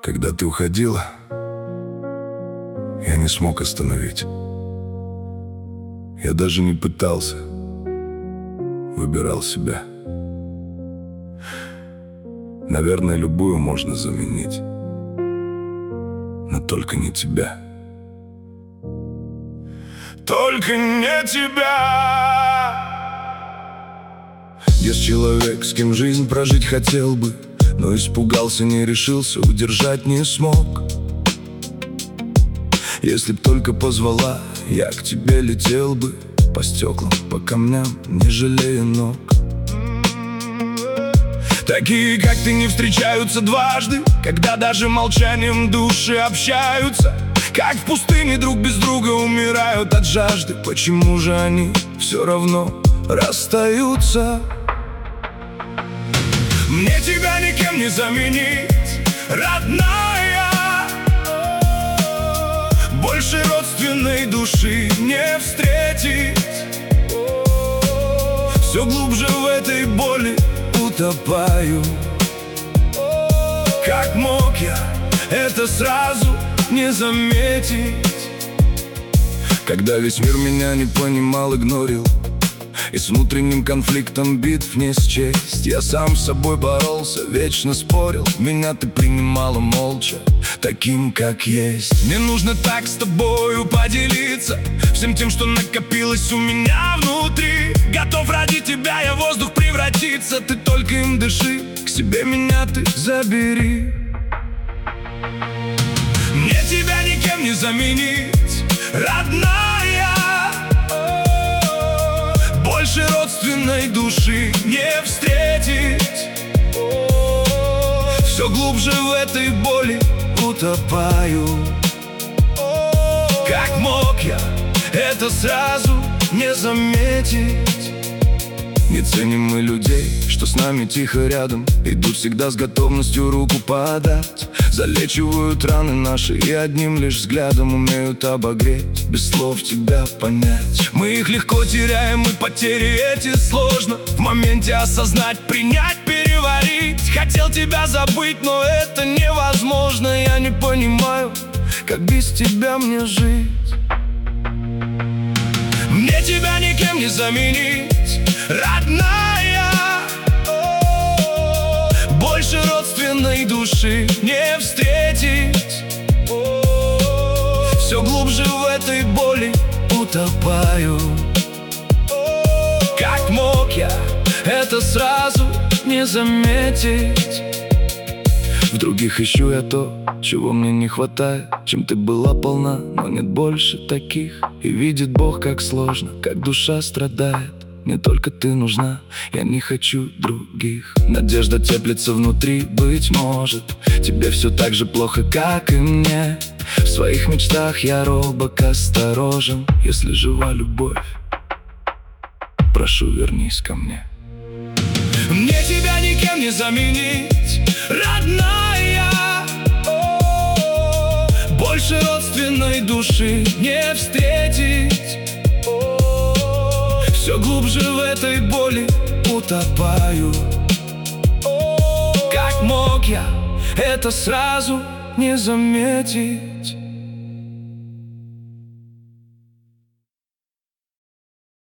Когда ты уходила, я не смог остановить. Я даже не пытался. Выбирал себя. Наверное, любую можно заменить, но только не тебя. Только не тебя. Есть человек, с кем жизнь прожить хотел бы, но испугался, не решился, удержать не смог. Если б только позвала, я к тебе летел бы по стеклам, по камням, не жалея ног. Такие, как ты, не встречаются дважды, когда даже молчанием души общаются. Как в пустыне друг без друга умирают от жажды. Почему же они все равно расстаются? Мне тебя никем не заменить, родная. Больше родственной души не встретить. Все глубже в этой боли утопаю. Как мог я это сразу не заметить? Когда весь мир меня не понимал, игнорил, и с внутренним конфликтом битв не счесть. Я сам с собой боролся, вечно спорил. Меня ты принимала молча, таким, как есть. Мне нужно так с тобою поделиться всем тем, что накопилось у меня внутри. Готов ради тебя я в воздух превратиться. Ты только им дыши, к себе меня ты забери. Мне тебя никем не заменить, родная. Больше родственной души не встретить. Все глубже в этой боли утопаю. Как мог я это сразу не заметить? Не ценим мы людей, что с нами тихо рядом, идут всегда с готовностью руку подать. Залечивают раны наши и одним лишь взглядом умеют обогреть, без слов тебя понять. Мы их легко теряем, и потери эти сложно в моменте осознать, принять, переварить. Хотел тебя забыть, но это невозможно. Я не понимаю, как без тебя мне жить. Мне тебя никем не заменить, родная. Больше родственной души не встретить. Все глубже в этой боли утопаю. Как мог я это сразу не заметить? В других ищу я то, чего мне не хватает, чем ты была полна, но нет больше таких. И видит Бог, как сложно, как душа страдает. Мне только ты нужна, я не хочу других. Надежда теплится внутри, быть может, тебе все так же плохо, как и мне. В своих мечтах я робок, осторожен. Если жива любовь, прошу, вернись ко мне. Мне тебя никем не заменить, родная. Больше родственной души не встретить. Все глубже в этой боли утопаю. Как мог я это сразу не заметить?